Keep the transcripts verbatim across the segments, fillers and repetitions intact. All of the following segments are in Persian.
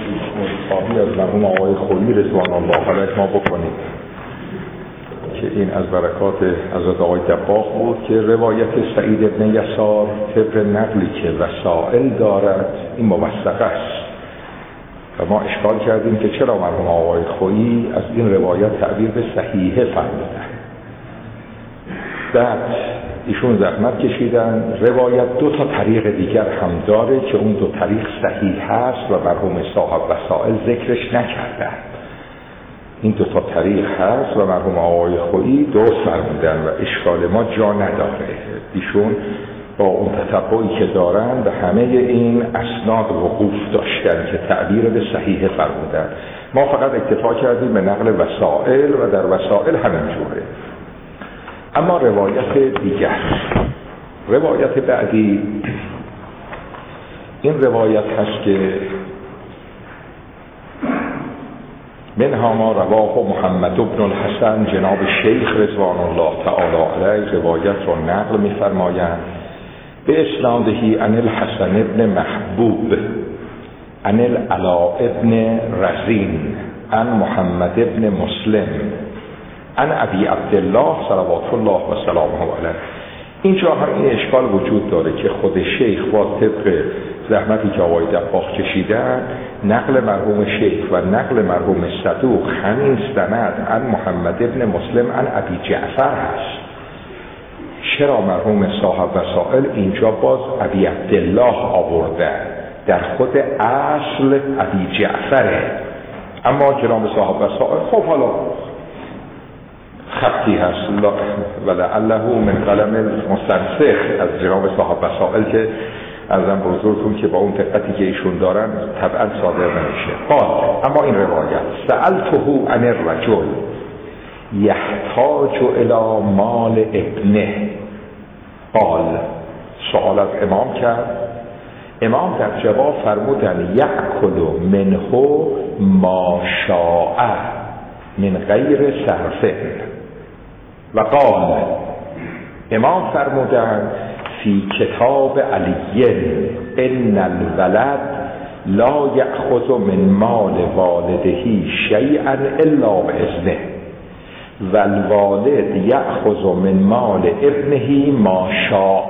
مصابی از مرحوم آقای خویی رضوان الله علیه ما بکنیم که این از برکات حضرت آقای دباغ بود که روایت سعید بن یسار طبق نقلی که وسائل دارد این موثق است و ما اشکال کردیم که چرا مرحوم آقای خویی از این روایت تعبیر به صحیحه فرمودن. بعد ایشون زحمت کشیدن روایت دو تا طریق دیگر هم داره که اون دو طریق صحیح هست و مرحوم صاحب وسائل ذکرش نکردن. این دو تا طریق هست و مرحوم آقای خویی درست فرمودن و اشکال ما جا نداره. ایشون با اون تتبعی که دارن به همه این اسناد وقوف داشتن که تعبیر به صحیح فرمودن. ما فقط اکتفا کردیم به نقل وسائل و در وسائل همینجوره. اما روایت دیگر، روایت بعدی، این روایت هست که منها ما رواه محمد بن الحسن جناب شیخ رضوان الله تعالی علیه روایت رو نقل می‌فرمایند به اسنادهی عن الحسن ابن محبوب عن العلاء ابن رزین عن محمد ابن مسلم عن ابی عبدالله صلوات الله و سلامه علیه. اینجا هم این اشکال وجود داره که خود شیخ با طبق زحمتی که آقای دباغ کشیدن نقل مرحوم شیخ و نقل مرحوم صدوق همین سند عن محمد ابن مسلم عن ابی جعفر هست. چرا مرحوم صاحب وسائل اینجا باز ابی عبدالله آورده؟ در خود اصل ابی جعفره. اما جناب صاحب وسائل خب حالا خطی هست ولعله من قلم مستنسخ از جناب صاحب وسائل که ارزم به حضورتون که با اون دقتی که ایشون دارن طبعا صادر نمیشه. قال اما این روایت سألته عن الرجل یحتاج الی مال ابنه، قال سوال از امام کرد، امام در جواب فرمودن یأکل منه ما شاء من غیر صرف. و قال امام فرمودن فی کتاب علی ان الولد لا یأخذ من مال والده شیئا الا باذنه و الوالد یأخذ من مال ابنه ما شاء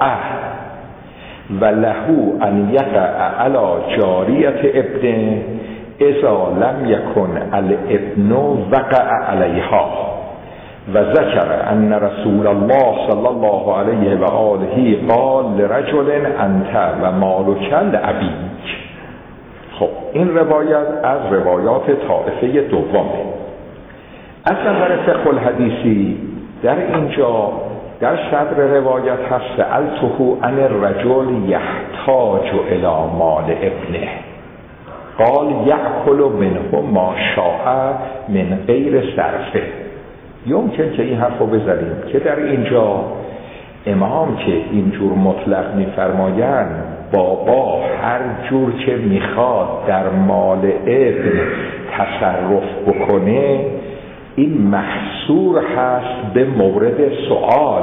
و له ان یقع علی جاریت ابنه اذا لم یکن الابن وقع علیها. و ذکر ان رسول الله صلی الله علیه و آله قال لرجل انت و مالک لابیک. خب این روایت از روایات طائفه دومه. از نظر فقه الحدیثی در اینجا در صدر روایت هست سألته عن الرجل یحتاج الی مال ابنه، قال یأکل منه ما شاء من غیر صرفه. یمکن که این حرف رو بزنیم که در اینجا امام که اینجور مطلق می‌فرمایند بابا هر جور که میخواد در مال ابن تصرف بکنه این محصور هست به مورد سوال.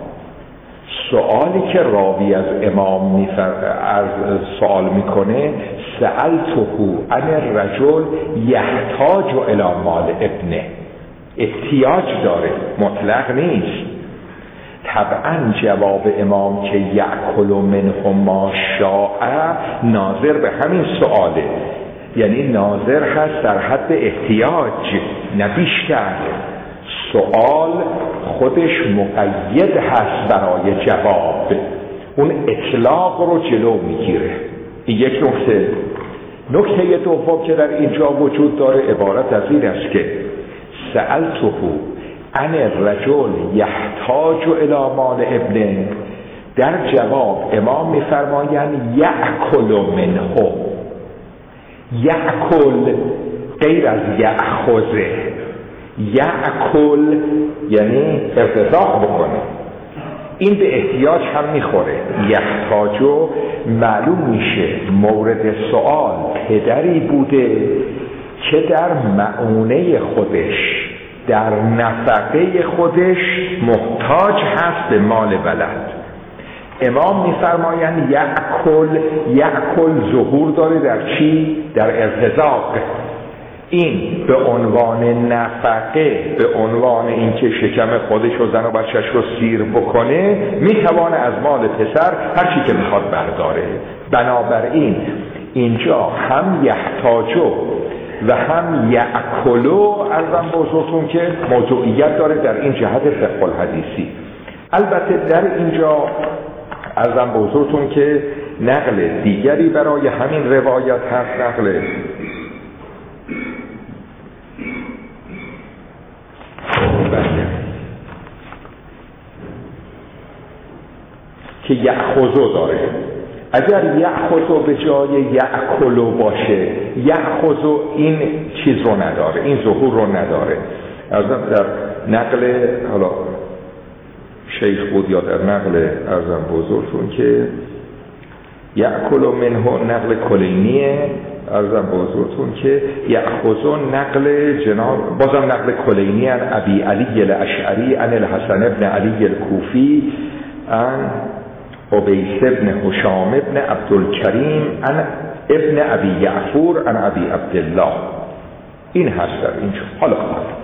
سوالی که راوی از امام میفر... از سوال میکنه سألته عن الرجل یحتاج الی مال ابنه، احتیاج داره، مطلق نیست. طبعا جواب امام که یأکل منه ما شاء ناظر به همین سؤاله، یعنی ناظر هست در حد احتیاج نه بیشتر. سؤال خودش مقید هست برای جواب، اون اطلاق رو جلو میگیره. این یک نکته. نکته دوم که در اینجا وجود داره عبارت از این است که سألته عن الرجل یحتاج الی مال ابنه، در جواب امام میفرمایند یأکل منه. یأکل غیر از یأخذه، یأکل یعنی ارتزاق بکنه. این به احتیاج هم میخوره. یحتاجو معلوم میشه مورد سوال پدری بوده که در معونه خودش در نفقه خودش محتاج هست به مال ولد. امام میفرمایند یأکل یأکل ظهور داره در چی؟ در ارتزاق. این به عنوان نفقه، به عنوان اینکه شکم خودش و زن و بچه‌ش رو سیر بکنه، میتوانه از مال پسر هر چی که میخواد برداره. بنابراین اینجا هم یحتاجو و هم یأکلو ارزم به حضورتون که موضوعیت داره در این جهت فقه الحدیثی. البته در اینجا ارزم به حضورتون که نقل دیگری برای همین روایت هست، نقل که یأخذو داره. اگر یأخذو به جای یأکلو باشه، یأخذو این چیز رو نداره، این ظهور رو نداره. ارزم در نقل حالا شیخ بود یا در نقل ارزم بزرگتون که یأکلو منه نقل کلینیه، ارزم بزرگتون که یأخذو نقل جناب بازم نقل کلینی ان ابی علی الاشعری ان الحسن ابن علی الکوفی ان عبیس ابن هشام ابن عبدالکریم ان ابن ابی یعفور ان ابی عبدالله. این هست در اینجا. حالا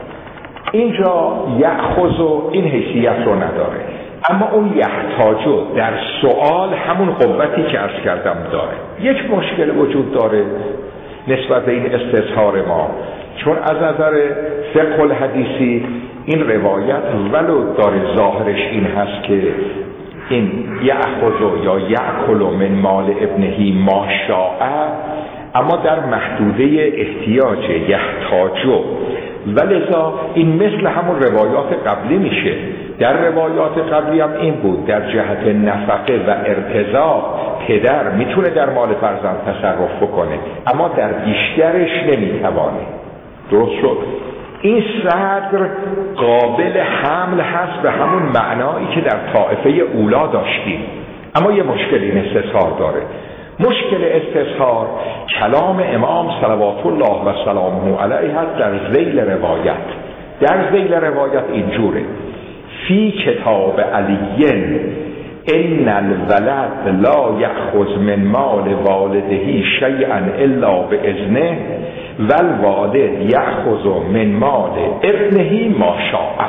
اینجا یأخذو این حیثیت رو نداره، اما اون یحتاجو در سوال همون قوتی که عرض کردم داره. یک مشکل وجود داره نسبت به این استظهار ما، چون از نظر فقه الحدیثی این روایت ولو داره ظاهرش این هست که این یأخذو یا یأکل من مال ابنهی ما شاء، اما در محدوده احتیاج یحتاجو، ولذا این مثل همون روایات قبلی میشه. در روایات قبلی هم این بود، در جهت نفقه و ارتزاق پدر میتونه در مال فرزند تصرف بکنه، اما در بیشترش نمیتوانه. درست شد؟ این صدر قابل حمل هست به همون معنایی که در طائفه اولا داشتیم، اما یه مشکل این استظهار داره. مشکل استظهار کلام امام صلوات الله و سلامه علیه هست در ذیل روایت. در ذیل روایت اینجوره: فی کتاب علیین ان الولد لا یأخذ من مال والده شیئا الا باذنه والوالد یأخذ من مال ابنه ما شاء.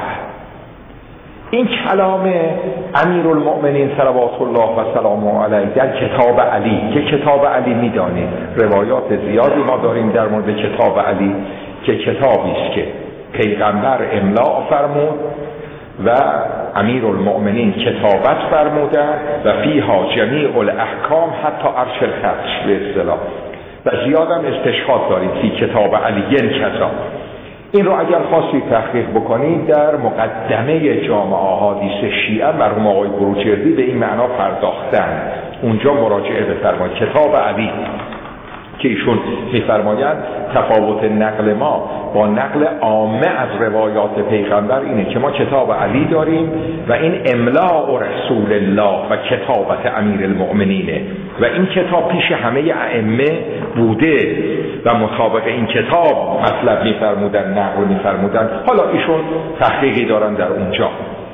این کلام امیرالمؤمنین صلوات الله و سلامه علیه در کتاب علی، که کتاب علی میدانیم روایات زیادی ما داریم در مورد کتاب علی که کتابی است که پیغمبر املاء فرمود و امیرالمؤمنین کتابت فرمودند و فیها جمیع الاحکام حتی عرش الخطش به اصطلاح، و زیادم استشهاد داریم فی کتاب علیین کذا. این رو اگر خواستید تحقیق بکنید در مقدمه جامع احادیث شیعه مرحوم آقای بروجردی به این معنا پرداختن، اونجا مراجعه بفرمایید. کتاب علی که ایشون میفرمایند تفاوت نقل ما با نقل عامه از روایات پیغمبر اینه که ما کتاب علی داریم و این املاء رسول الله و کتابت امیر المؤمنینه و این کتاب پیش همه ائمه بوده و مطابق این کتاب مطلب میفرمودن، نقل میفرمودن. حالا ایشون تحقیقی دارن در اونجا.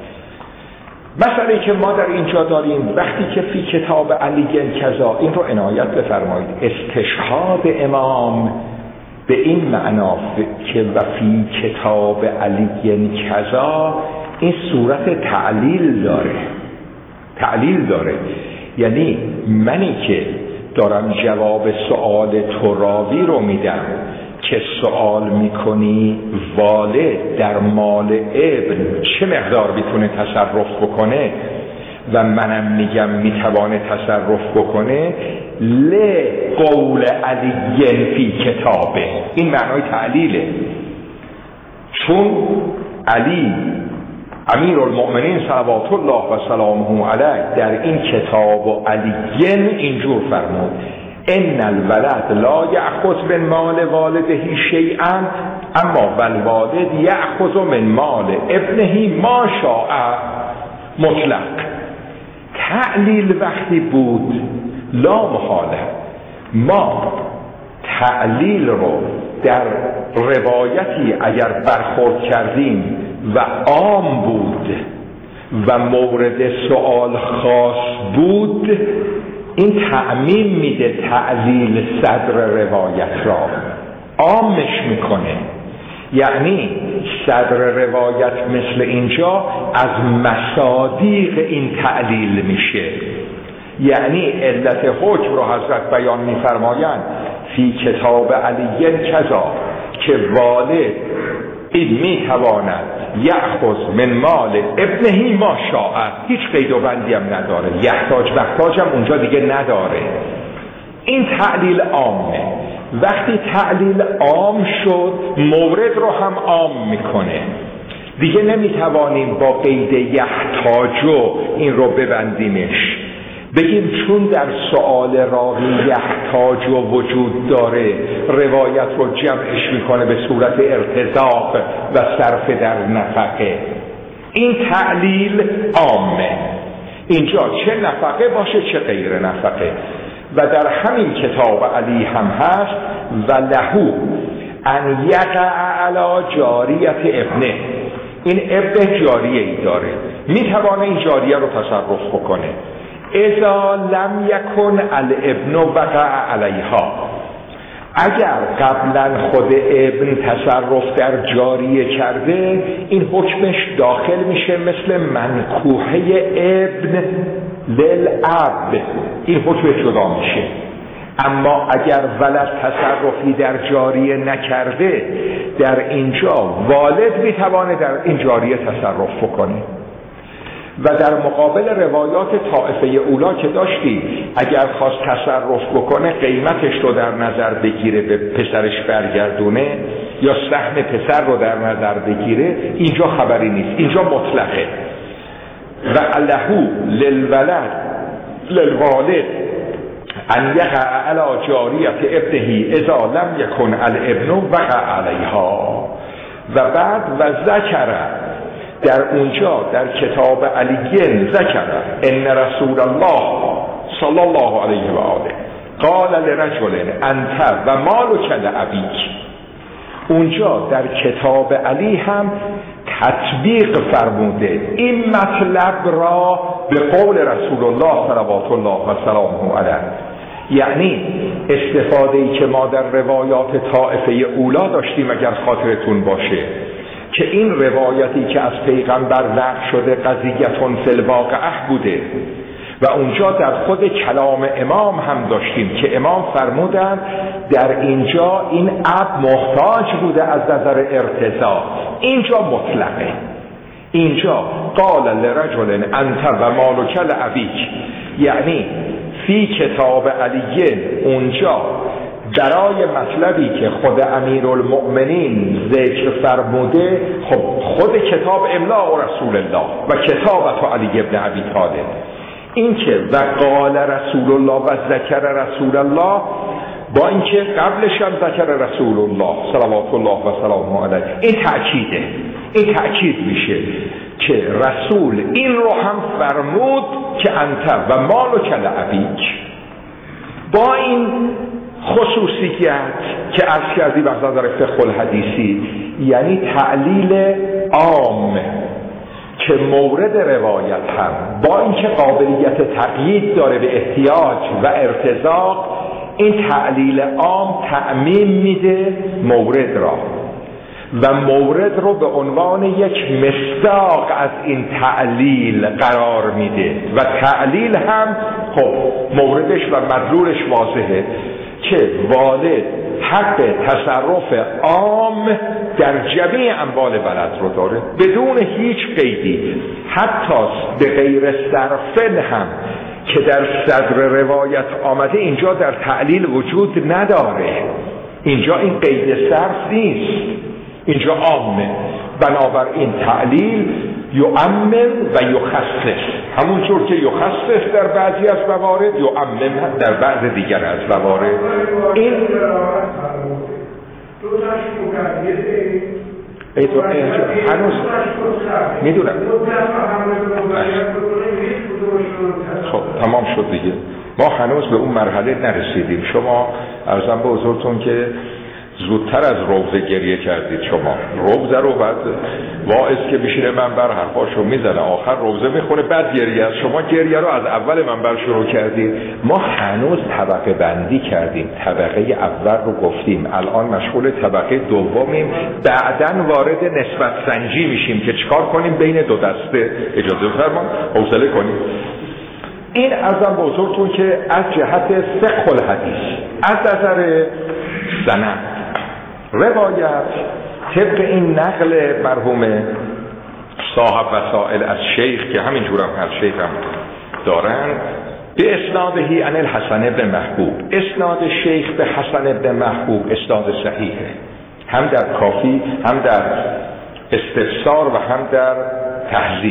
مسئله که ما در اینجا داریم وقتی که فی کتاب علی کذا، این رو عنایت بفرمایید، استشهاد امام به این معنا که و فی کتاب علی کذا این صورت تعلیل داره. تعلیل داره یعنی منی که دارم جواب سؤال تراوی رو میدم که سوال میکنی والد در مال ابن چه مقدار میتونه تصرف بکنه و منم میگم میتوانه تصرف بکنه، ل قول علی فی کتابه، این معنای تعلیله. چون علی امیر المؤمنین صلوات الله و سلامه علیه در این کتاب و علیین اینجور فرمود ان الولد لا یأخذ من مال والده شیئا اما والوالد یأخذ من مال ابنه ما شاء مطلق. تعلیل وقتی بود لا محاله ما تعلیل رو در روایتی اگر برخورد کردیم و عام بود و مورد سوال خاص بود، این تعمیم میده تعلیل صدر روایت را، عامش میکنه. یعنی صدر روایت مثل اینجا از مصادیق این تعلیل میشه. یعنی علت حکم رو حضرت بیان میفرمایند فی کتاب علی کذا، که والد این میتواند یأخذ من مال ابنهی ما شاء، هیچ قید و بندی هم نداره، یحتاج محتاج هم اونجا دیگه نداره. این تعلیل عامه. وقتی تعلیل عام شد، مورد رو هم عام میکنه. دیگه نمیتوانیم با قید یحتاجو این رو ببندیمش، بگیم چون در سؤال راوی یحتاجو وجود داره، روایت رو جمعش میکنه به صورت ارتزاق و صرف در نفقه. این تعلیل عامه، اینجا چه نفقه باشه چه غیر نفقه. و در همین کتاب علی هم هست و لهو ان یقع علی جاریت ابنه، این ابن جاریه ای داره، میتوانه این جاریه رو تصرف بکنه. اذا لم یکن الابن وقع علیها، اگر قبلا خود ابن تصرف در جاریه کرده، این حکمش داخل میشه مثل منکوحه ابن للاب، این حکم جدا میشه. اما اگر ولد تصرفی در جاریه نکرده، در اینجا والد میتوانه در این جاریه تصرف بکنه. و در مقابل روایات طائفه اولا که داشتی، اگر خواست تصرف بکنه قیمتش رو در نظر بگیره به پسرش برگردونه، یا سهم پسر رو در نظر بگیره، اینجا خبری نیست، اینجا مطلقه. و لهو للولد للوالد ان یقع علی جاریت ابنه اذا لم یکن الابن وقع علیها. و بعد و ذکر، در اونجا در کتاب علیین ذکر ان رسول الله صلی الله علیه و آله قال لرجل انت و مالک لابیک، اونجا در کتاب علی هم تطبیق فرموده این مطلب را به قول رسول الله صلوات الله و سلامه علیه. یعنی استفاده ای که ما در روایات طائفه اولا داشتیم، اگر خاطرتون باشه، که این روایتی که از پیغمبر نقل شده قضیتون فی الواقعه بوده، و اونجا در خود کلام امام هم داشتیم که امام فرمودن در اینجا این اب محتاج بوده از نظر ارتضا، اینجا مطلقه. اینجا قال لرجل انت و مالک لابیک، یعنی فی کتاب علیین اونجا برای مطلبی که خود امیرالمؤمنین ذکر فرموده، خب خود کتاب املاء و رسول الله و کتابت علی ابن ابی طالب، این که و قال رسول الله و ذکر رسول الله، با اینکه قبلش هم ذکر رسول الله صلوات الله و سلامه علیه، این تأکیده، این تأکید میشه که رسول این رو هم فرمود که انت و مالک لابیک. با این خصوصیت که عرض کردیم از نظر فقه الحدیثی، یعنی تعلیل عام که مورد روایت هم با اینکه قابلیت تقیید داره به احتیاج و ارتزاق، این تعلیل عام تعمیم میده مورد را و مورد رو به عنوان یک مصداق از این تعلیل قرار میده. و تعلیل هم خب موردش و مدلولش واضحه که والد حق تصرف عام در جمیع اموال ولد رو داره بدون هیچ قیدی، حتی به غیر صرفن هم که در صدر روایت آمده اینجا در تعلیل وجود نداره. اینجا این قید صرف نیست، اینجا عامه. بنابراین تعلیل یعمم و یخصص، همونطور که یخصص در بعضی از موارد یعمم در بعض دیگر از موارد. این ایتو اینجا هنوز میدونم. خب تمام شد دیگه، ما هنوز به اون مرحله نرسیدیم. شما عرضم به حضورتون که زودتر از روزه گریه کردید شما. روزه رو بعد واعظ که میشینه منبر حرفاشو میزنه آخر روزه میخونه بعد گریه از شما گریه رو از اول منبر شروع کردید. ما هنوز طبقه بندی کردیم، طبقه اول رو گفتیم، الان مشغول طبقه دومیم، بعدن وارد نسبت سنجی میشیم که چیکار کنیم بین دو دسته. اجازه فرمان حوصله کنیم. این ارزم بزرگتون که از جهت فقه الحدیث از نظر سند روایت طبق این نقل مرحوم صاحب وسائل از شیخ که همین جور هم هر شیخ هم دارن به اسنادهی عن الحسن ابن محبوب، اسناد شیخ به حسن ابن محبوب اسناد صحیحه، هم در کافی هم در استفسار و هم در تهذیب.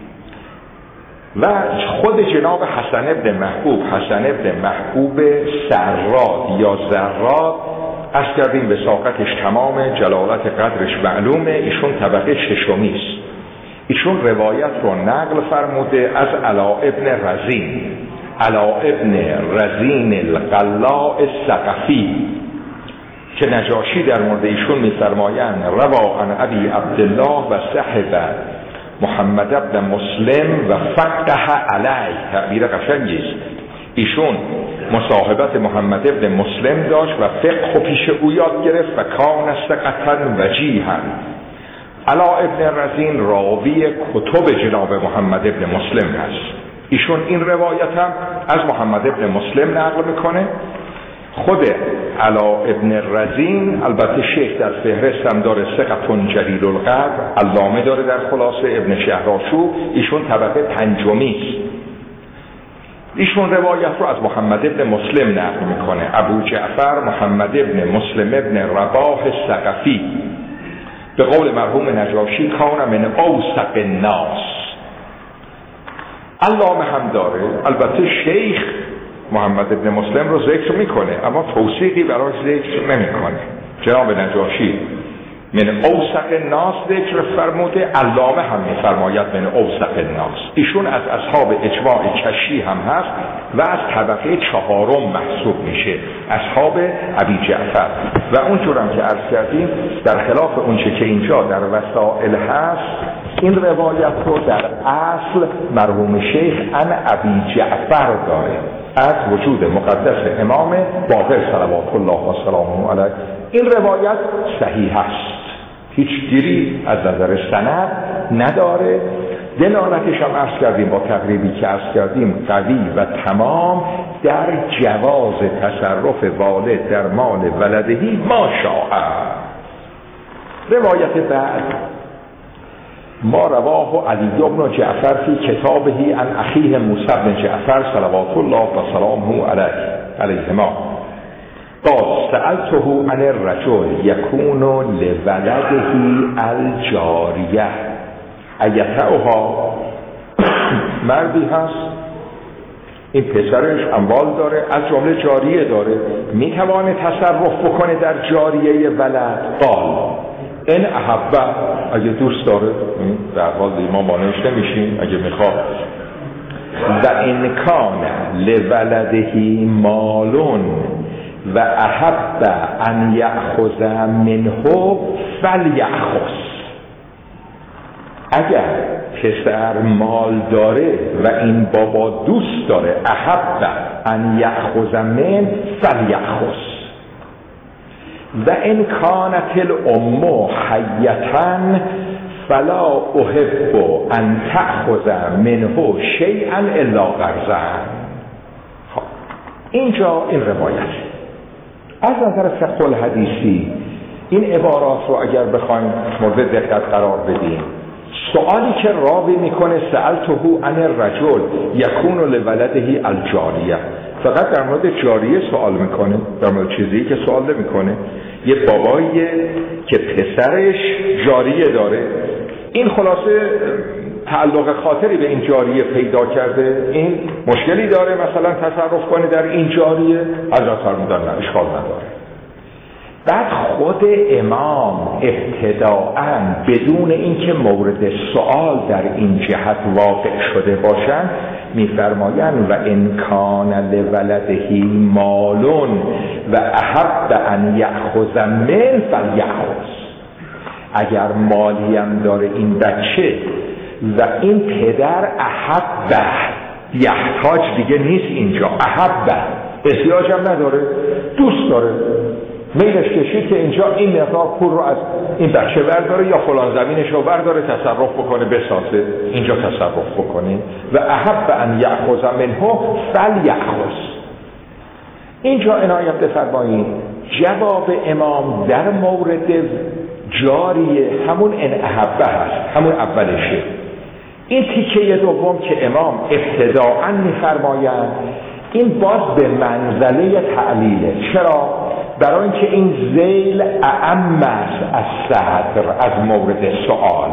و خود جناب حسن ابن محبوب، حسن ابن محبوب سراد یا زراد، از کردیم به ساقتش تمام، جلالت قدرش معلومه، ایشون طبقه ششمی است. ایشون روایت رو نقل فرموده از علا ابن رزین، علا ابن رزین القلاء الثقفی که نجاشی در مورد ایشون می‌فرمایند روا عن ابی عبدالله و صحب محمد ابن مسلم و فقه علی. تعبیر قشنگی است. ایشون مصاحبت محمد ابن مسلم داشت و فقه پیش او یاد گرفت و کان ثقةً وجیها. علا ابن رزین راوی کتب جناب محمد ابن مسلم هست. ایشون این روایت هم از محمد ابن مسلم نقل میکنه. خود علا ابن رزین البته شیخ در فهرست هم داره ثقة جلیل القدر، علامه داره در خلاصه ابن شهرآشوب، ایشون طبقه پنجمی است. ایشون روایت رو از محمد ابن مسلم نقل میکنه. ابو جعفر محمد ابن مسلم ابن رباح الثقفی به قول مرحوم نجاشی کان من اوثق الناس. علامه هم داره، البته شیخ محمد ابن مسلم رو ذکر میکنه اما توثیقی برای ذکر نمیکنه. جناب نجاشی من اوثق الناس ذکر فرموده، علامه هم میفرماید من اوثق الناس. ایشون از اصحاب اجماع کشی هم هست و از طبقه چهارم محسوب میشه، اصحاب ابی جعفر. و اونجور هم که عرض کردیم در خلاف اونچه که اینجا در وسائل هست، این روایت رو در اصل مرحوم شیخ عن ابی جعفر داره از وجود مقدس امام باقر صلوات الله و سلامه علیه. این روایت صحیح است، هیچ گیری از نظر سند نداره. دلالتش هم عرض کردیم با تقریبی که عرض کردیم قوی و تمام در جواز تصرف والد در مال ولدهی ما شاء. روایت بعد ما رواه علی بن جعفر فی کتابه عن اخیه موسی بن جعفر صلوات الله و سلامه علیه علیهما قال سألته عن الرجل یکون لولده الجاریه ایتعها. مردی هست این پسرش اموال داره، از جمله جاریه داره، میتوانه تصرف بکنه در جاریه ولد. قال این احبه، اگه دوست داره، در حال ما مانعش نمیشیم اگه میخواد. و ان کان لولدهی مالون و احب ان یأخذ منه فلیأخذ. اگر پسر مال داره و این بابا دوست داره، احب ان یأخذ من فلیأخذ. و ان کانت الام حیة فلا احب ان تأخذ منه شیئا الا قرضا. خب اینجا این روایت از نظر فقه الحدیثی این عبارات رو اگر بخوایم مورد دقت قرار بدیم، سوالی که راوی میکنه سألته عن الرجل یکون لولده الجاریه، فقط در مورد جاریه سوال میکنه، در مورد چیزی که سوال نمیکنه. یه باباییه که پسرش جاریه داره، این خلاصه تعلق خاطری به این جاریه پیدا کرده، این مشکلی داره مثلا تصرف کنه در این جاریه، حضرت فرمودن نه اشکال نداره. بعد خود امام ابتداءً بدون اینکه مورد سوال در این جهت واقع شده باشن میفرمایند و ان کان لولدهی مالون و احب ان یأخذ من فلیأخذ. اگر مالی هم داره این بچه و این پدر احبه، یحتاج دیگه نیست اینجا، احبه احتیاج هم نداره، دوست داره، میلش کشید که اینجا این مقدار پول رو از این بچه برداره یا فلان زمینش رو برداره تصرف بکنه بسازه، اینجا تصرف بکنه. و احب ان یأخذ منه فلیأخذ. اینجا عنایت بفرمایید جواب امام در مورد جاریه همون ان احبه هست، همون اولشه. این تیکه دوم که امام ابتداءً میفرمایند این باز به منزله تعلیله. چرا؟ برای اینکه این ذیل اعم است از صدر، از مورد سؤال.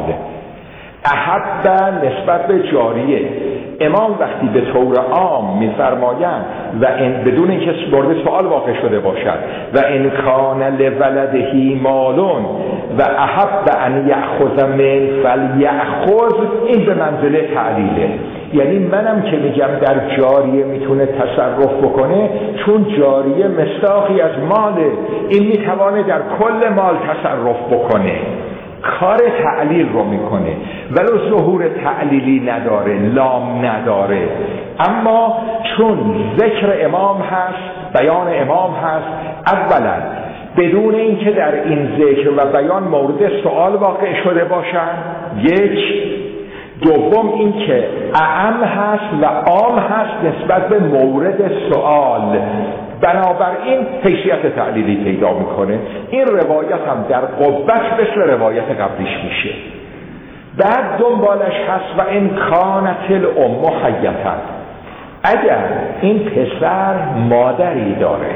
احب نسبت به جاریه. امام وقتی به طور عام میفرمایند و این بدون اینکه مورد سؤال واقع شده باشد و ان کان لولدهی مالون و احب ان یأخذ من فلیأخذ، این به منزله تعلیله. یعنی منم که میگم در جاریه میتونه تصرف بکنه چون جاریه مصداقی از ماله، این میتوانه در کل مال تصرف بکنه، کار تعلیل رو میکنه ولو ظهور تعلیلی نداره، لام نداره. اما چون ذکر امام هست، بیان امام هست، اولا بدون اینکه در این ذکر و بیان مورد سؤال واقع شده باشن، یک. دوم این که اعم هست و عام هست نسبت به مورد سؤال، بنابراین حیثیت تعلیلی پیدا میکنه. این روایت هم در قوت مثل روایت قبلیش میشه. بعد دنبالش هست و ان کانت الام حیة، اگر این پسر مادری داره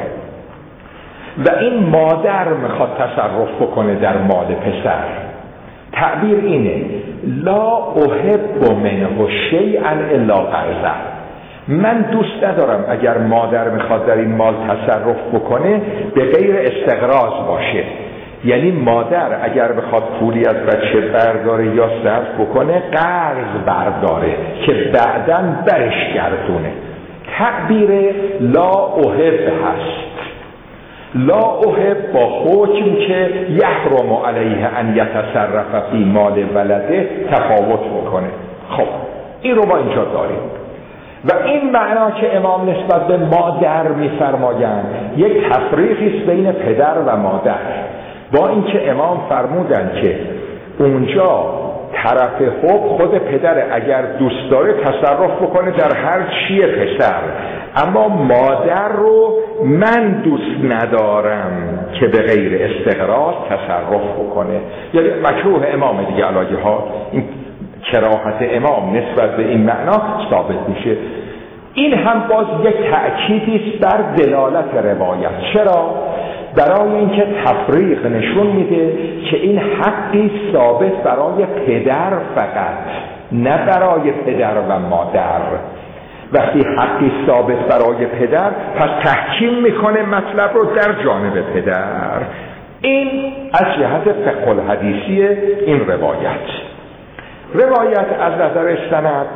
و این مادر میخواد تصرف بکنه در مال پسر، تعبیر اینه لا احب منه شیئا الا قرضه. من دوست ندارم اگر مادر میخواد در این مال تصرف بکنه به غیر استقراض باشه. یعنی مادر اگر بخواد پولی از بچه برداره یا صرف بکنه قرض برداره که بعداً برش گردونه. تعبیر لا احب هست. لا احب با حکم که یحرم علیه ان یتصرف فی مال ولده تفاوت بکنه. خب این رو ما اینجا داریم و این معنا که امام نسبت به مادر میفرمایند یک تفریقی است بین پدر و مادر، با اینکه امام فرمودند که اونجا طرف حق خود پدر اگر دوست داره تصرف بکنه در هر چیه پسر، اما مادر رو من دوست ندارم که به غیر استقراض تصرف بکنه. یعنی مکروه امام دیگه علاجه ها، این کراهت امام نسبت به این معنا ثابت میشه. این هم باز یک تأکیدی است بر دلالت روایت. چرا؟ برای اینکه تفریق نشون میده که این حقی ثابت برای پدر فقط، نه برای پدر و مادر. وقتی حقی ثابت برای پدر پس تحکیم میکنه مطلب رو در جانب پدر. این از جهت فقه الحدیثی این روایت. روایت از نظر سند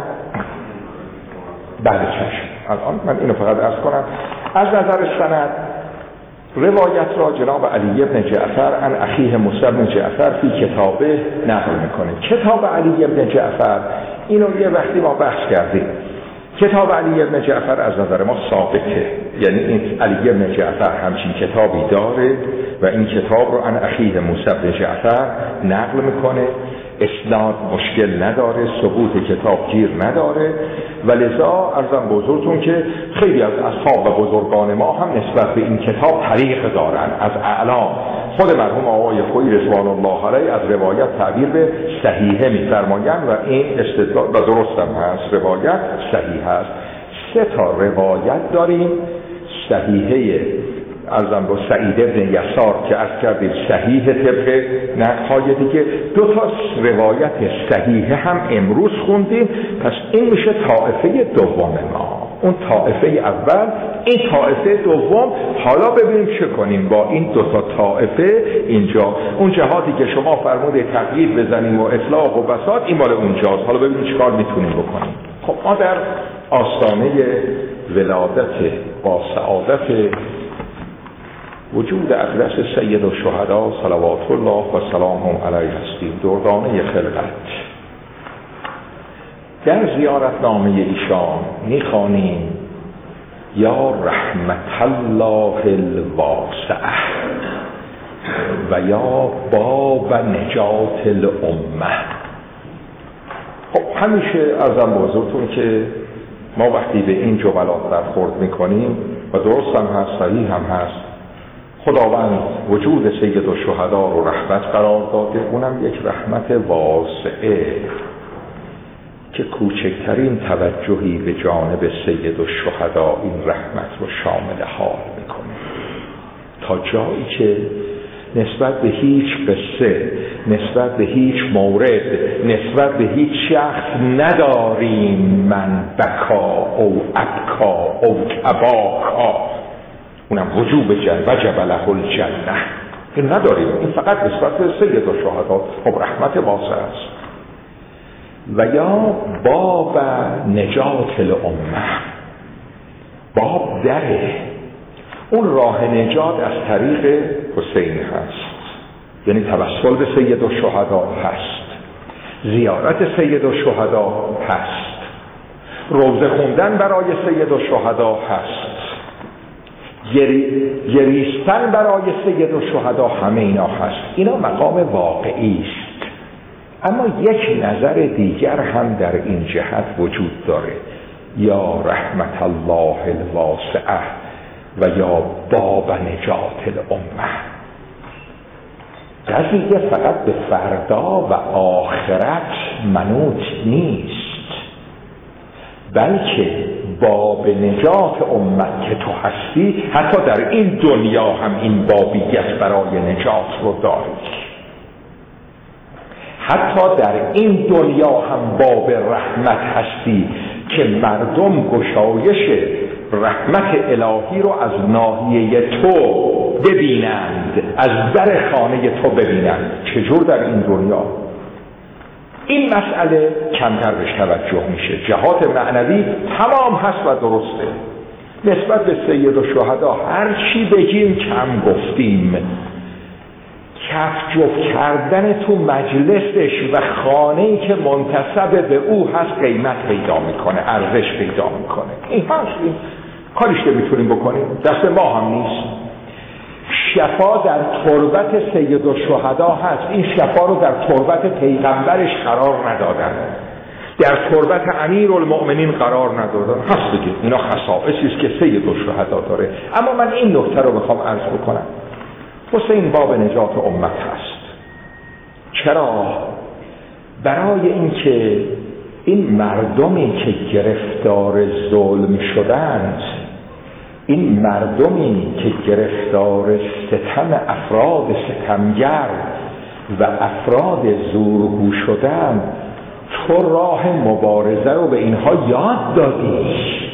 بله چشم الان من اینو فقط عرض کنم. از نظر سند روایت را جناب علی بن جعفر عن اخیه موسی بن جعفر فی کتابه نقل میکنه. کتاب علی بن جعفر اینو یه وقتی ما بحث کردیم. کتاب علی بن جعفر از نظر ما ثابته، یعنی این علی بن جعفر همچین کتابی داره و این کتاب رو عن اخیه موسی بن جعفر نقل میکنه، اسناد مشکل نداره، ثبوت کتاب گیر نداره و لذا عرضم بزرگتون که خیلی از اصحاب و بزرگان ما هم نسبت به این کتاب طریق دارن. از اعلام خود مرحوم آقای خویی رضوان الله علیه از روایت تعبیر به صحیحه می‌فرمایند و این استدلال و درست هم هست، روایت صحیح هست. سه تا روایت داریم. صحیحه ارزم با سعید بن یسار که عرض کردیم صحیح طبق نقل‌های دیگه، دو تا روایت صحیحه هم امروز خوندیم. پس این میشه طائفه دوم ما. اون طائفه اول، این طائفه دوم. حالا ببینیم چه کنیم با این دو تا طائفه اینجا. اون جهاتی که شما فرموده تقیید بزنیم و اطلاق و بساط، این مال اونجاست. حالا ببینیم چیکار میتونیم بکنیم. خب ما در آستانه ولادت با سعادت وجود اقدس سید الشهدا صلوات الله و سلامه علیه هستیم، دردانه خلقت. در زیارتنامه ایشان میخوانیم یا رحمت الله الواسعه و یا باب نجات الامه. خب همیشه عرضم به حضورتون که ما وقتی به این جملات برخورد میکنیم و درست هم هست، صحیح هم هست، خداوند وجود سید الشهدا رو رحمت قرار داده، اونم یک رحمت واسعه که کوچکترین توجهی به جانب سید الشهدا این رحمت رو شامل حال میکنه، تا جایی که نسبت به هیچ قصه، نسبت به هیچ مورد، نسبت به هیچ شخص نداریم من بکا او ابکا او کباکا، اونم وجوب جن و جبله الجنه، این نداریم. این فقط نسبت به سید الشهدا. خب رحمت واسع است. و یا باب نجات الامه، باب دره، اون راه نجات از طریق حسین هست، یعنی توسل به سید الشهدا هست، زیارت سید الشهدا هست، روزه خوندن برای سید الشهدا هست، گریستن برای سید الشهدا، همه اینا هست. اینا مقام واقعی است. اما یک نظر دیگر هم در این جهت وجود داره، یا رحمت الله الواسعه و یا باب نجات الامه. قضیه فقط به فردا و آخرت منوط نیست، بلکه باب نجات امت که تو هستی حتی در این دنیا هم این بابیت برای نجات رو داری، حتی در این دنیا هم باب رحمت هستی که مردم گشایش رحمت الهی رو از ناحیه تو ببینند، از در خانه تو ببینند. چجور در این دنیا؟ این مسئله کمتر بهش توجه میشه. جهات معنوی تمام هست و درسته. نسبت به سید الشهدا هر چی بگیم کم گفتیم. کف جفت کردن تو مجلسش و خانه‌ای که منتسب به او هست قیمت پیدا میکنه، ارزش پیدا میکنه. این هست، این کاریش که میتونیم بکنیم، دست ما هم نیست. شفا در تربت سید الشهدا هست، این شفا رو در تربت پیغمبرش قرار ندادن، در تربت امیرالمؤمنین قرار ندادن. هست دیگه، اینا خصائصی است که سید الشهدا داره. اما من این نکته رو میخوام عرض بکنم، حسین باب نجات امت هست. چرا؟ برای اینکه این مردمی که گرفتار ظلم شدند، این مردمی که گرفتار ستم افراد ستمگر و افراد زورگو شدند، تو راه مبارزه رو به اینها یاد دادی،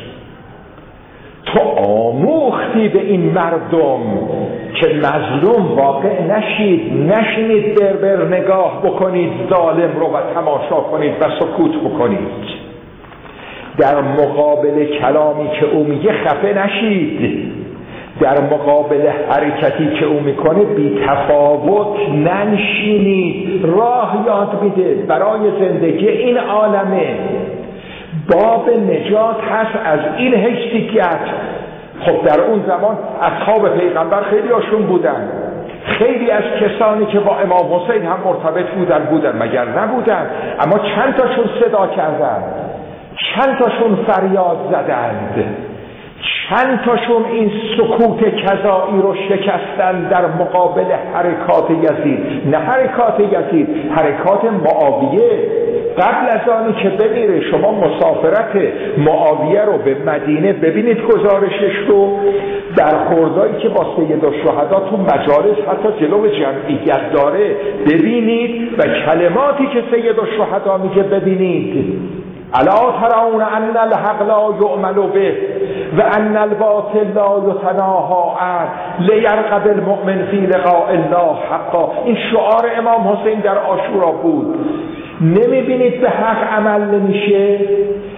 تو آموختی به این مردم که مظلوم واقع نشید، نشینید بربر نگاه بکنید ظالم رو و تماشا کنید و سکوت بکنید، در مقابل کلامی که او میگه خفه نشید، در مقابل حرکتی که او میکنه بی تفاوت ننشینید. راه یاد میده برای زندگی این عالمه. باب نجات هست از این حیثیت. خب در اون زمان اصحاب پیغمبر خیلی هاشون بودن، خیلی از کسانی که با امام حسین هم مرتبط بودن بودن، مگر نبودن؟ اما چند تاشون صدا کردن، چند تاشون فریاد زدند، چند تاشون این سکوت کذایی رو شکستن در مقابل حرکات یزید. نه حرکات یزید، حرکات معاویه. قبل از آنی که بمیره، شما مسافرت معاویه رو به مدینه ببینید، گزارشش رو در خوردایی که با سید الشهدا تو مجالس حتی جلو جمعیت داره ببینید و کلماتی که سید الشهدا میگه ببینید. الا ترون ان الحق لا یعمل به و ان الباطل لا یتناهی عنه لیرغب المؤمن فی لقاء الله حقا. این شعار امام حسین در عاشورا بود. نمیبینید به حق عمل نمیشه؟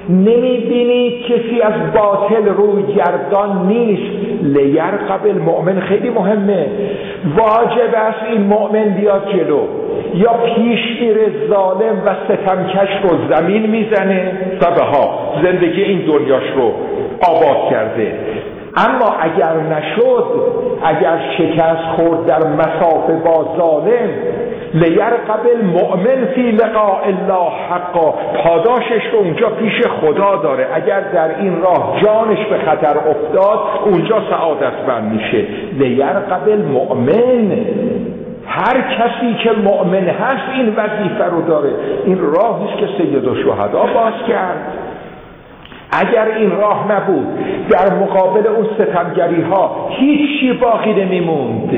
نمیبینید کسی از باطل روی گردان نیست. لیرقب المؤمن خیلی مهمه. واجب است این مؤمن بیاد جلو، یا پیش میره ظالم و ستمکش رو زمین میزنه و بها زندگی این دنیاش رو آباد کرده. اما اگر نشد، اگر شکست خورد در مسافه با ظالم، لیرقب المؤمن فی لقاء الله حقا، پاداشش رو اونجا پیش خدا داره. اگر در این راه جانش به خطر افتاد، اونجا سعادتمند میشه. لیرقب المؤمن، هر کسی که مؤمن هست این وظیفه رو داره. این راهی است که سید الشهدا باز کرد. اگر این راه نبود، در مقابل اون ستمگری ها هیچی باقی نمیموند.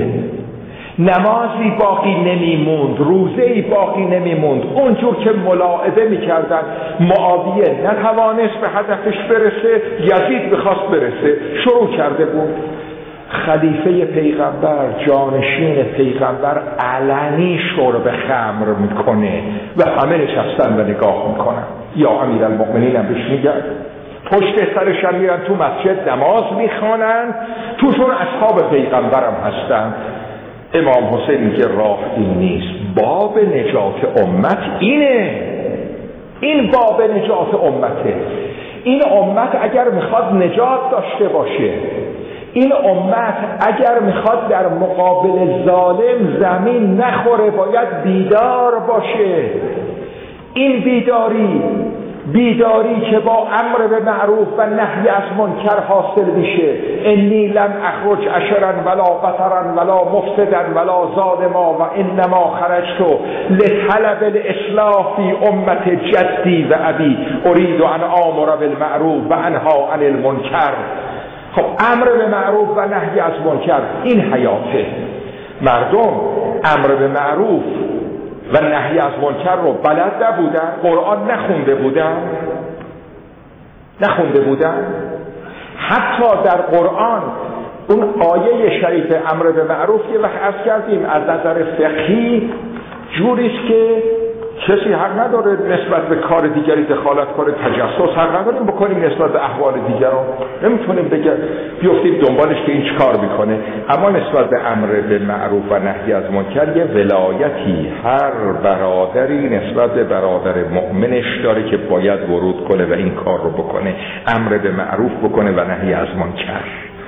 نمازی باقی نمیموند، روزه‌ای باقی نمیموند. اونجور که ملاعبه میکردن معاویه نتوانست به هدفش برسه، یزید بخواست برسه، شروع کرده بود. خلیفه پیغمبر، جانشین پیغمبر، علنی شرب خمر میکنه و همه نشستن و نگاه میکنن. یا امیرالمؤمنین هم بهش میگن، پشت سرش هم میرن تو مسجد نماز میخوانن، توشون اصحاب پیغمبرم هستن. امام حسین میگه راه این نیست، باب نجات امت اینه. این باب نجات امته. این امت اگر میخواد نجات داشته باشه، این امت اگر میخواد در مقابل ظالم زمین نخوره، باید بیدار باشه. این بیداری بیداری که با امر به معروف و نهی از منکر حاصل میشه. انی لم اخرج اشرا ولا بطرا ولا مفسدا ولا ظالما و انما خرجت لطلب الاصلاح فی امت جدی و ابی اريد ان آمر بالمعروف و انها عن المنکر. خب امر به معروف و نهی از منکر این حیاته. مردم امر به معروف و نهی از منکر رو بلد نبودن، قرآن نخونده بودن نخونده بودن حتی در قرآن اون آیه شریف امر به معروف که وقت عرض کردیم از نظر فقهی جوریست که کسی حق نداره نسبت به کار دیگری دخالت کنه، تجسس حق نداریم بکنیم نسبت به احوال دیگران، نمیتونیم بگم بیفتیم دنبالش که این چیکار میکنه. اما نسبت به امر به معروف و نهی از منکر یه ولایتی هر برادری نسبت به برادر مؤمنش داره که باید ورود کنه و این کار رو بکنه، امر به معروف بکنه و نهی از منکر.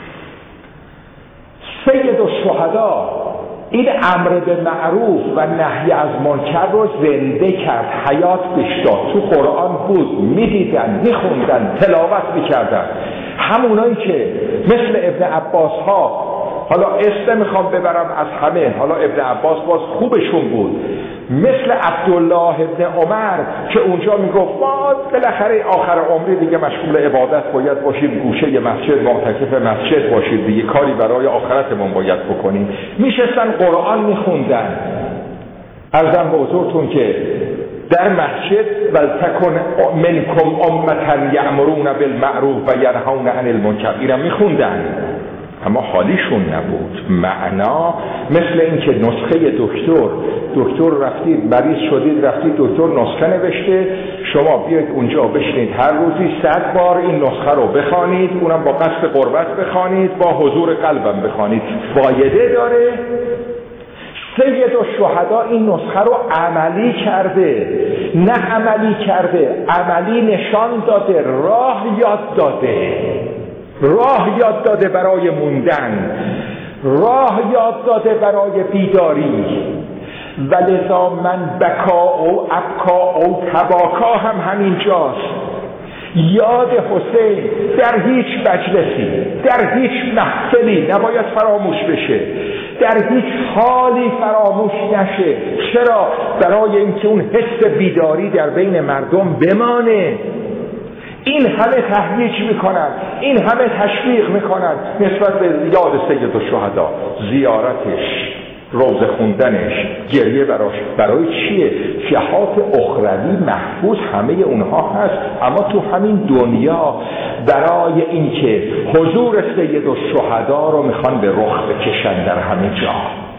سید الشهدا این امر به معروف و نهی از منکر رو زنده کرد، حیات بهش داد. تو قرآن بود، میدیدن، میخوندن، تلاوت میکردن. همونایی که مثل ابن عباس ها، حالا اسم میخوام ببرم از همه، حالا ابن عباس باز خوبشون بود، مثل عبدالله ابن عمر که اونجا میگفت ما بالاخره آخر عمری دیگه مشغول عبادت باید باشیم، گوشه مسجد معتکف مسجد باشیم دیگه، کاری برای آخرتمون باید بکنیم. میشستن قرآن میخوندن. عرضم به حضورتون که در مسجد ولتکن منکم امة یأمرون بالمعروف و ینهون عن المنکر اینا میخوندن، اما حالیشون نبود. معنا مثل این که نسخه دکتر دکتر رفتید مریض شدید رفتید دکتر نسخه نوشته، شما بیاید اونجا بشینید هر روزی صد بار این نسخه رو بخوانید، اونم با قصد قربت بخوانید، با حضور قلبم بخوانید، فایده داره. سید الشهدا این نسخه رو عملی کرده، نه عملی کرده، عملی نشان داده، راه یاد داده، راه یاد داده برای موندن، راه یاد داده برای بیداری. ولذا من بکا او ابکا او تباکا هم همین جاست. یاد حسین در هیچ مجلسی، در هیچ محفلی نباید فراموش بشه، در هیچ حالی فراموش نشه. چرا؟ برای اینکه اون حس بیداری در بین مردم بمانه. این همه تهییج میکنن، این همه تشویق میکنن نسبت به یاد سید الشهدا، زیارتش، روزه خوندنش، گریه براش. برای چیه؟ جهات اخروی محفوظ همه اونها هست، اما تو همین دنیا برای اینکه حضور سید الشهدا رو میخوان به رخ بکشن در همه جا.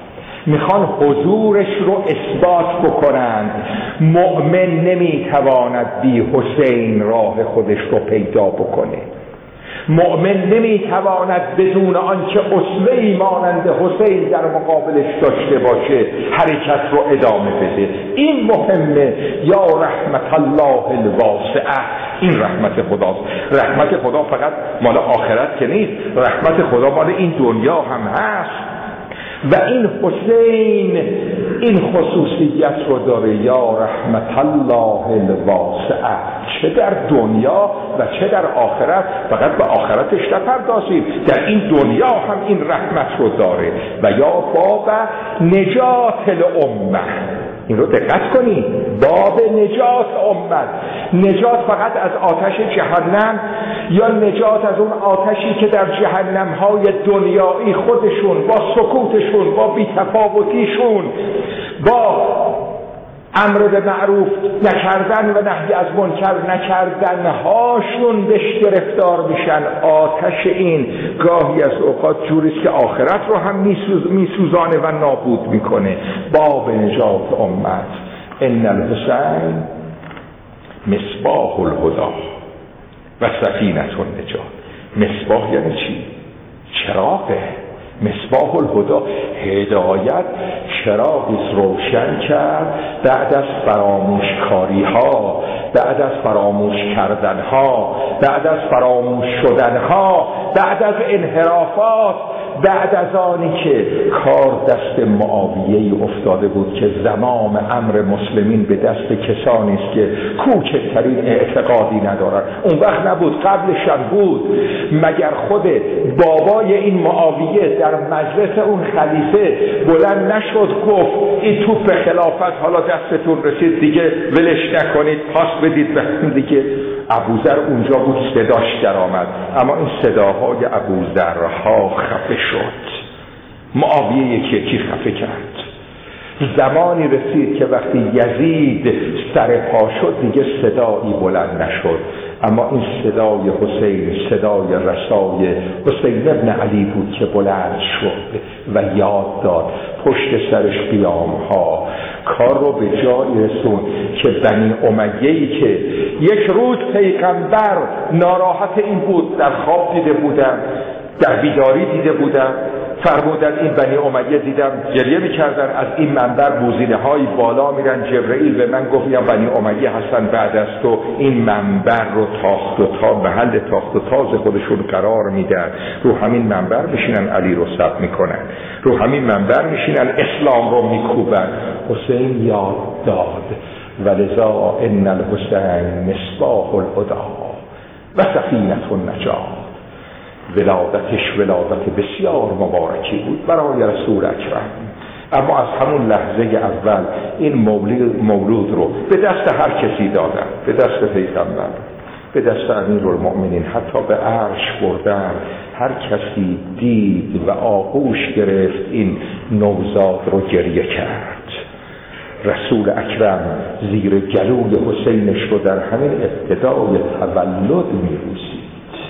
میخوان حضورش رو اثبات بکنند. مؤمن نمیتواند بی حسین راه خودش رو پیدا بکنه. مؤمن نمیتواند بدون آنکه اسوه‌ای مانند حسین در مقابلش داشته باشه حرکت رو ادامه بده. این مهمه. یا رحمت الله الواسعه، این رحمت خداست. رحمت خدا فقط مال آخرت که نیست، رحمت خدا مال این دنیا هم هست. و این حسین این خصوصیت رو داره، یا رحمت الله الواسعه، چه در دنیا و چه در آخرت. فقط به آخرتش نپردازید، در این دنیا هم این رحمت رو داره. و یا باب نجات الامه، این رو دقت کنید، باب نجات امت. نجات فقط از آتش جهنم یا نجات از اون آتشی که در جهنم‌های دنیایی خودشون با سکوتشون، با بی‌تفاوتیشون، با امر به معروف نکردن و نهی از منکر نکردن هاشون بهش گرفتار میشن. آتش این گاهی از اوقات جوریست که آخرت رو هم میسوز میسوزانه و نابود میکنه. باب نجات امت. ان الحسین مصباح الهدی و سفینه النجات. مصباح یعنی چی؟ چراغه. مصباح الهدی، هدایت چراغی روشن کرد بعد از فراموشکاری ها، بعد از فراموش کردن ها، بعد از فراموش شدن ها، بعد از انحرافات، بعد از آنی که کار دست معاویه افتاده بود که زمام امر مسلمین به دست کسانی است که کوچکترین اعتقادی ندارند. اون وقت نبود، قبلش هم بود. مگر خود بابای این معاویه در مجلس اون خلیفه بلند نشد گفت این توپ خلافت حالا دستتون رسید دیگه ولش نکنید، پاس بدید به هم دیگه؟ ابوذر اونجا بود، صداش در آمد، اما این صداهای ابوذرها خفه شد. معاویه یکی یکی خفه کرد. زمانی رسید که وقتی یزید سر پا شد دیگه صدایی بلند نشد، اما این صدای حسین، صدای رسای حسین ابن علی بود که بلند شد و یاد داد پشت سرش قیام ها کار رو به جایی رسون که بنی امیه‌ای که یک روز پیغمبر ناراحت این بود، در خواب دیده بودن، در بیداری دیده بودن، فرمودن این بنی امیه دیدم گریه میکردن، از این منبر بوزینه های بالا میرن. جبرئیل به من گفت یا بنی امیه هستن بعد از تو، این منبر رو تاخت و تا محل تاخت و تاز خودشون قرار میدن، رو همین منبر میشینن علی رو ثبت میکنن، رو همین منبر میشینن اسلام رو میکوبن. حسین یاد داد ولذا ان الحسین مصباح الهدی و سفینه النجات. ولادتش ولادت بسیار مبارکی بود برای رسول اکرم، اما از همون لحظه اول این مولود, مولود رو به دست هر کسی دادن، به دست پیغمبر، به دست امیرالمؤمنین، حتی به عرش بردن. هر کسی دید و آغوش گرفت این نوزاد رو گریه کرد. رسول اکرم زیر گلوی حسینش رو در همین ابتدای تولد می‌بوسید.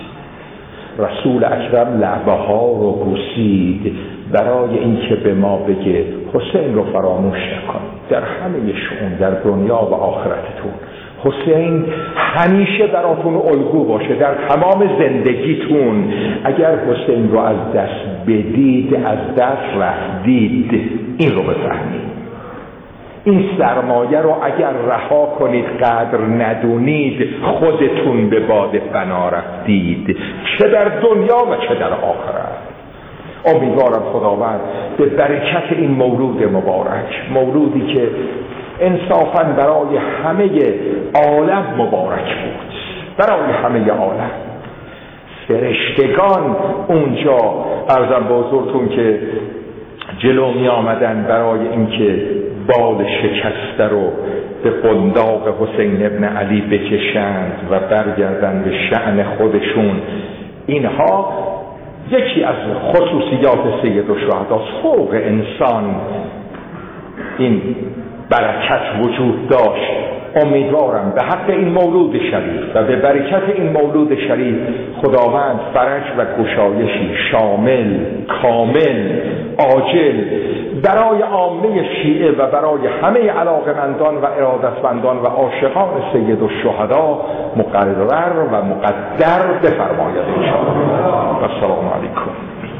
رسول اکرم لعبه ها رو بوسید برای اینکه به ما بگه حسین رو فراموش نکنید در همه شؤون، در دنیا و آخرتتون. حسین همیشه براتون الگو باشه در تمام زندگیتون. اگر حسین رو از دست بدید از دست رفتید، این رو بفهمید. این سرمایه رو اگر رها کنید، قدر ندونید، خودتون به باد فنا رفتید، چه در دنیا و چه در آخرت. امیدوارم خداوند به برکت این مولود مبارک، مولودی که انصافاً برای همه عالم مبارک بود، برای همه عالم، فرشتگان اونجا عرضم به حضورتون که جلو می آمدن برای اینکه بال شکسته رو به قنداق حسین ابن علی بکشند و برگردند به شأن خودشون. اینها یکی از خصوصیات سید الشهدا، فوق انسان این برکت وجود داشت. امیدوارم به حق این مولود شریف و به برکت این مولود شریف خداوند فرج و گشایشی شامل، کامل، عاجل برای عامه شیعه و برای همه علاقمندان و ارادتمندان و عاشقان سید الشهدا مقرر و مقدر بفرماید ان شاء الله. و السلام علیکم.